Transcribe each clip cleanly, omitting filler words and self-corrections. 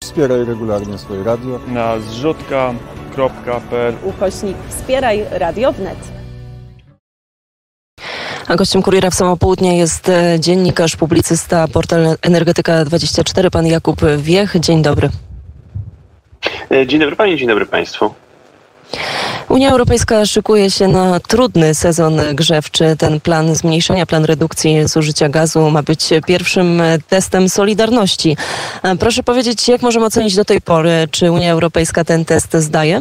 Wspieraj regularnie swoje radio na zrzutka.pl/wspieraj radio wnet. A gościem Kuriera w samo południe jest dziennikarz, publicysta, portal Energetyka24, pan Jakub Wiech. Dzień dobry. Dzień dobry pani, dzień dobry państwu. Unia Europejska szykuje się na trudny sezon grzewczy. Ten plan zmniejszenia, plan redukcji zużycia gazu ma być pierwszym testem solidarności. Proszę powiedzieć, jak możemy ocenić do tej pory, czy Unia Europejska ten test zdaje?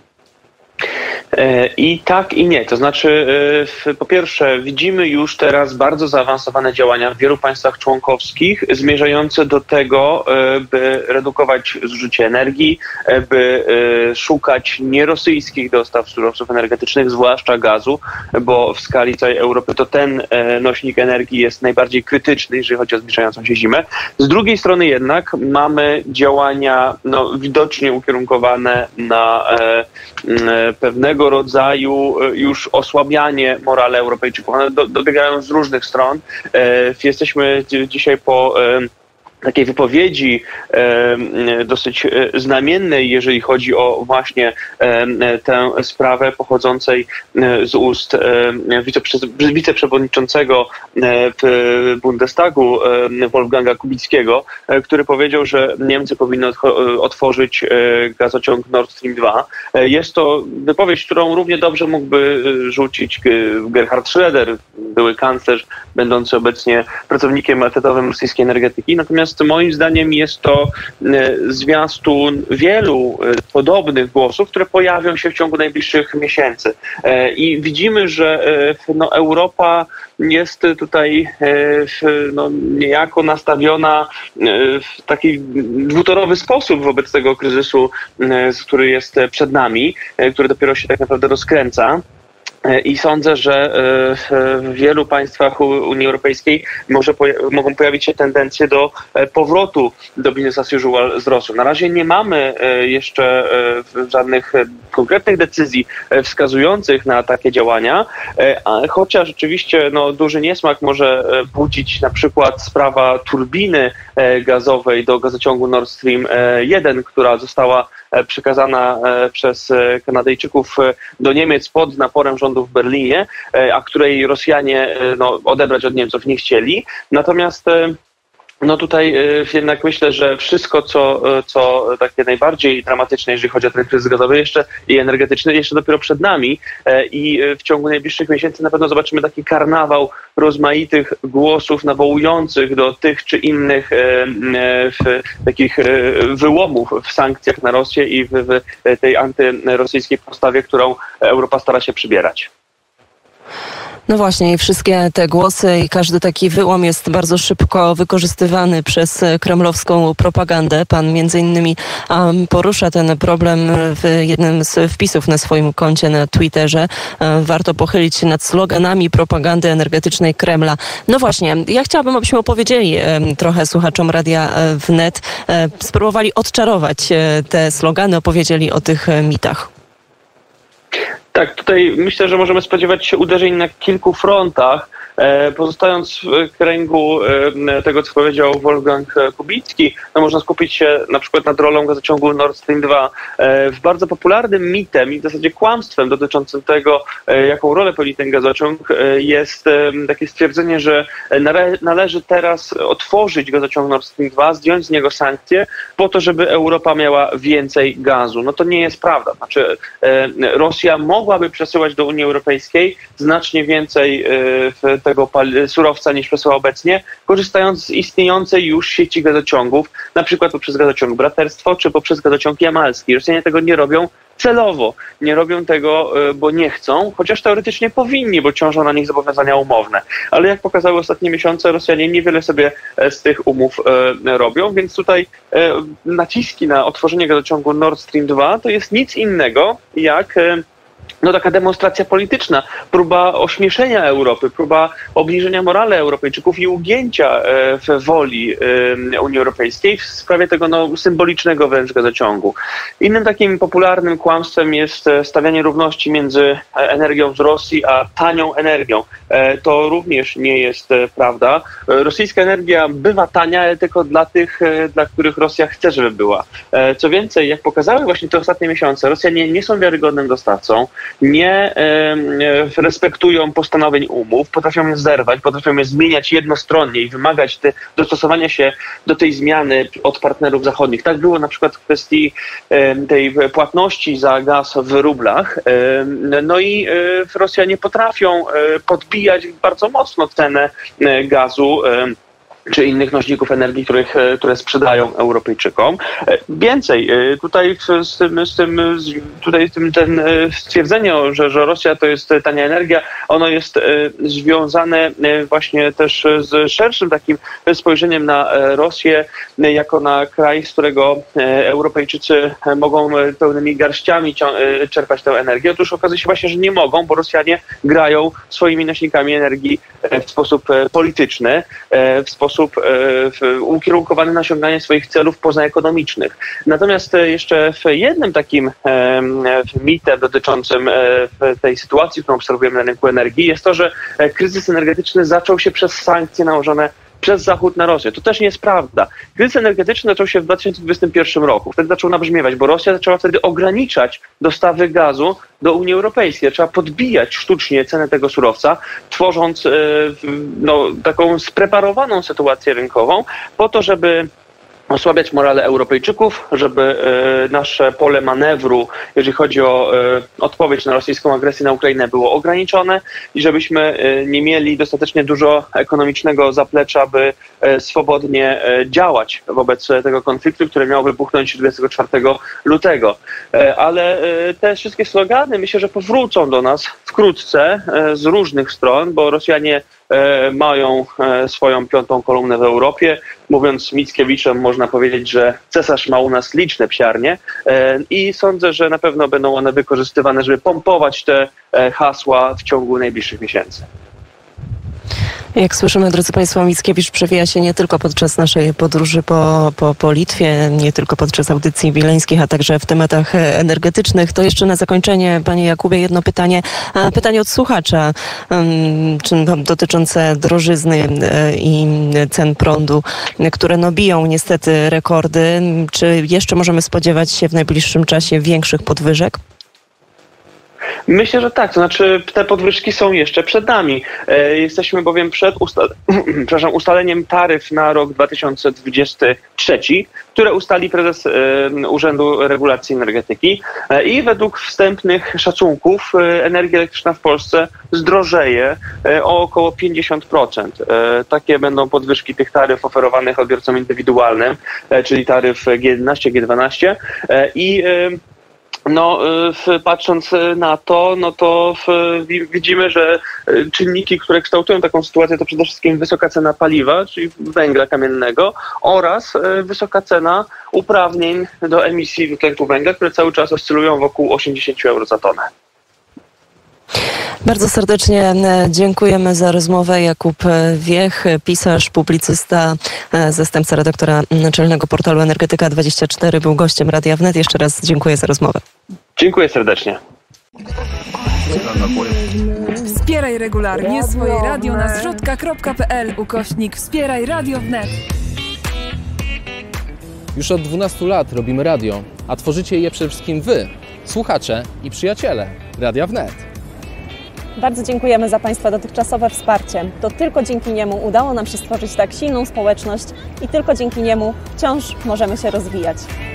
I tak, i nie. To znaczy, po pierwsze, widzimy już teraz bardzo zaawansowane działania w wielu państwach członkowskich zmierzające do tego, by redukować zużycie energii, by szukać nierosyjskich dostaw surowców energetycznych, zwłaszcza gazu, bo w skali całej Europy to ten nośnik energii jest najbardziej krytyczny, jeżeli chodzi o zbliżającą się zimę. Z drugiej strony jednak mamy działania widocznie ukierunkowane na pewnego rodzaju już osłabianie morale Europejczyków. One dobiegają z różnych stron. Jesteśmy dzisiaj po takiej wypowiedzi dosyć znamiennej, w chodzi o właśnie tę sprawę pochodzącej z ust wiceprzewodniczącego w Bundestagu Wolfganga Kubickiego, który powiedział, że Niemcy powinny otworzyć gazociąg Nord Stream 2. Jest to wypowiedź, którą równie dobrze mógłby rzucić Gerhard Schröder, były kanclerz, będący obecnie pracownikiem etatowym rosyjskiej energetyki. Natomiast moim zdaniem jest to zwiastun wielu podobnych głosów, które pojawią się w ciągu najbliższych miesięcy. I widzimy, że Europa jest tutaj niejako nastawiona w taki dwutorowy sposób wobec tego kryzysu, który jest przed nami, który dopiero się tak naprawdę rozkręca. I sądzę, że w wielu państwach Unii Europejskiej mogą pojawić się tendencje do powrotu do business as usual z Rosją. Na razie nie mamy jeszcze żadnych konkretnych decyzji wskazujących na takie działania, chociaż rzeczywiście duży niesmak może budzić na przykład sprawa turbiny gazowej do gazociągu Nord Stream 1, która została przekazana przez Kanadyjczyków do Niemiec pod naporem rządu w Berlinie, a której Rosjanie odebrać od Niemców nie chcieli. Natomiast tutaj jednak myślę, że wszystko, co takie najbardziej dramatyczne, jeżeli chodzi o ten kryzys gazowy i energetyczny, jeszcze dopiero przed nami i w ciągu najbliższych miesięcy na pewno zobaczymy taki karnawał rozmaitych głosów nawołujących do tych czy innych takich wyłomów w sankcjach na Rosję i w tej antyrosyjskiej postawie, którą Europa stara się przybierać. No właśnie, i wszystkie te głosy i każdy taki wyłom jest bardzo szybko wykorzystywany przez kremlowską propagandę. Pan między innymi porusza ten problem w jednym z wpisów na swoim koncie na Twitterze. Warto pochylić się nad sloganami propagandy energetycznej Kremla. No właśnie, ja chciałabym, abyśmy opowiedzieli trochę słuchaczom Radia Wnet, spróbowali odczarować te slogany, opowiedzieli o tych mitach. Tak, tutaj myślę, że możemy spodziewać się uderzeń na kilku frontach. Pozostając w kręgu tego, co powiedział Wolfgang Kubicki, można skupić się na przykład nad rolą gazociągu Nord Stream 2. W bardzo popularnym mitem i w zasadzie kłamstwem dotyczącym tego, jaką rolę pełni ten gazociąg, jest takie stwierdzenie, że należy teraz otworzyć gazociąg Nord Stream 2, zdjąć z niego sankcje po to, żeby Europa miała więcej gazu. No to nie jest prawda. Znaczy, Rosja mogłaby przesyłać do Unii Europejskiej znacznie więcej tego surowca niż przesyła obecnie, korzystając z istniejącej już sieci gazociągów, na przykład poprzez gazociąg Braterstwo czy poprzez gazociąg jamalski. Rosjanie tego nie robią celowo. Nie robią tego, bo nie chcą, chociaż teoretycznie powinni, bo ciążą na nich zobowiązania umowne. Ale jak pokazały ostatnie miesiące, Rosjanie niewiele sobie z tych umów robią, więc tutaj naciski na otworzenie gazociągu Nord Stream 2 to jest nic innego jak taka demonstracja polityczna, próba ośmieszenia Europy, próba obniżenia morale Europejczyków i ugięcia w woli Unii Europejskiej w sprawie tego symbolicznego wręcz gazociągu. Innym takim popularnym kłamstwem jest stawianie równości między energią z Rosji a tanią energią. To również nie jest prawda. Rosyjska energia bywa tania, ale tylko dla tych, dla których Rosja chce, żeby była. Co więcej, jak pokazały właśnie te ostatnie miesiące, Rosjanie nie są wiarygodnym dostawcą, nie respektują postanowień umów, potrafią je zerwać, potrafią je zmieniać jednostronnie i wymagać dostosowania się do tej zmiany od partnerów zachodnich. Tak było na przykład w kwestii tej płatności za gaz w rublach. No i Rosjanie potrafią podbijać bardzo mocno cenę gazu czy innych nośników energii, które sprzedają Europejczykom. Więcej, tutaj ten stwierdzenie, że Rosja to jest tania energia, ono jest związane właśnie też z szerszym takim spojrzeniem na Rosję jako na kraj, z którego Europejczycy mogą pełnymi garściami czerpać tę energię. Otóż okazuje się właśnie, że nie mogą, bo Rosjanie grają swoimi nośnikami energii w sposób polityczny, w sposób ukierunkowany na osiąganie swoich celów pozaekonomicznych. Natomiast jeszcze w jednym takim mitem dotyczącym tej sytuacji, którą obserwujemy na rynku energii, jest to, że kryzys energetyczny zaczął się przez sankcje nałożone przez Zachód na Rosję. To też nie jest prawda. Kryzys energetyczny zaczął się w 2021 roku. Wtedy zaczął nabrzmiewać, bo Rosja zaczęła wtedy ograniczać dostawy gazu do Unii Europejskiej. Zaczęła podbijać sztucznie cenę tego surowca, tworząc taką spreparowaną sytuację rynkową po to, żeby osłabiać morale Europejczyków, żeby nasze pole manewru, jeżeli chodzi o odpowiedź na rosyjską agresję na Ukrainę, było ograniczone i żebyśmy nie mieli dostatecznie dużo ekonomicznego zaplecza, by swobodnie działać wobec tego konfliktu, który miał wybuchnąć 24 lutego. Ale te wszystkie slogany myślę, że powrócą do nas wkrótce z różnych stron, bo Rosjanie mają swoją piątą kolumnę w Europie. Mówiąc Mickiewiczem, można powiedzieć, że cesarz ma u nas liczne psiarnie i sądzę, że na pewno będą one wykorzystywane, żeby pompować te hasła w ciągu najbliższych miesięcy. Jak słyszymy, drodzy Państwo, Mickiewicz przewija się nie tylko podczas naszej podróży po Litwie, nie tylko podczas audycji wileńskich, a także w tematach energetycznych. To jeszcze na zakończenie, Panie Jakubie, jedno pytanie. Pytanie od słuchacza dotyczące drożyzny i cen prądu, które biją niestety rekordy. Czy jeszcze możemy spodziewać się w najbliższym czasie większych podwyżek? Myślę, że tak. To znaczy te podwyżki są jeszcze przed nami. Jesteśmy bowiem przed ustaleniem taryf na rok 2023, które ustali prezes Urzędu Regulacji Energetyki i według wstępnych szacunków energia elektryczna w Polsce zdrożeje o około 50%. Takie będą podwyżki tych taryf oferowanych odbiorcom indywidualnym, czyli taryf G11, G12 i patrząc na to, widzimy, że czynniki, które kształtują taką sytuację, to przede wszystkim wysoka cena paliwa, czyli węgla kamiennego oraz wysoka cena uprawnień do emisji dwutlenku węgla, które cały czas oscylują wokół 80 euro za tonę. Bardzo serdecznie dziękujemy za rozmowę. Jakub Wiech, pisarz, publicysta, zastępca redaktora naczelnego portalu Energetyka24, był gościem Radia Wnet. Jeszcze raz dziękuję za rozmowę. Dziękuję serdecznie. Wspieraj regularnie swoje radio na zrzutka.pl/wspieraj Radio Wnet. Już od 12 lat robimy radio, a tworzycie je przede wszystkim wy, słuchacze i przyjaciele Radia Wnet. Bardzo dziękujemy za Państwa dotychczasowe wsparcie. To tylko dzięki niemu udało nam się stworzyć tak silną społeczność i tylko dzięki niemu wciąż możemy się rozwijać.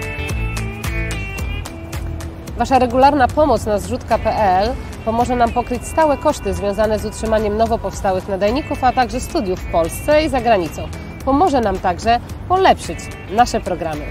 Wasza regularna pomoc na zrzutka.pl pomoże nam pokryć stałe koszty związane z utrzymaniem nowo powstałych nadajników, a także studiów w Polsce i za granicą. Pomoże nam także polepszyć nasze programy.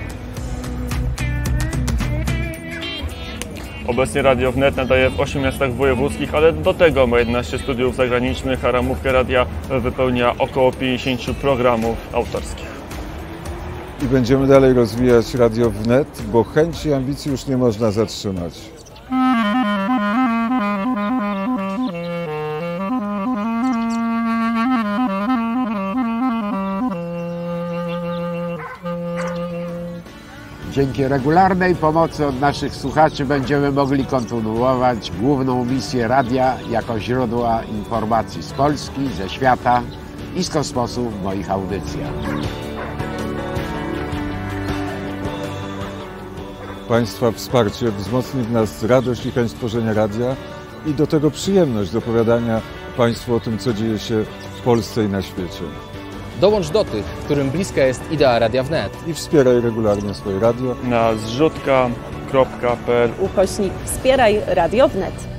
Obecnie Radio Wnet nadaje w 8 miastach wojewódzkich, ale do tego ma 11 studiów zagranicznych, a ramówkę radia wypełnia około 50 programów autorskich. I będziemy dalej rozwijać Radio Wnet, bo chęci i ambicji już nie można zatrzymać. Dzięki regularnej pomocy od naszych słuchaczy będziemy mogli kontynuować główną misję radia jako źródła informacji z Polski, ze świata i z kosmosu w moich audycjach. Państwa wsparcie wzmocni w nas radość i chęć tworzenia radia i do tego przyjemność z opowiadania Państwu o tym, co dzieje się w Polsce i na świecie. Dołącz do tych, którym bliska jest idea Radia Wnet. I wspieraj regularnie swoje radio na zrzutka.pl /Wspieraj Radio Wnet.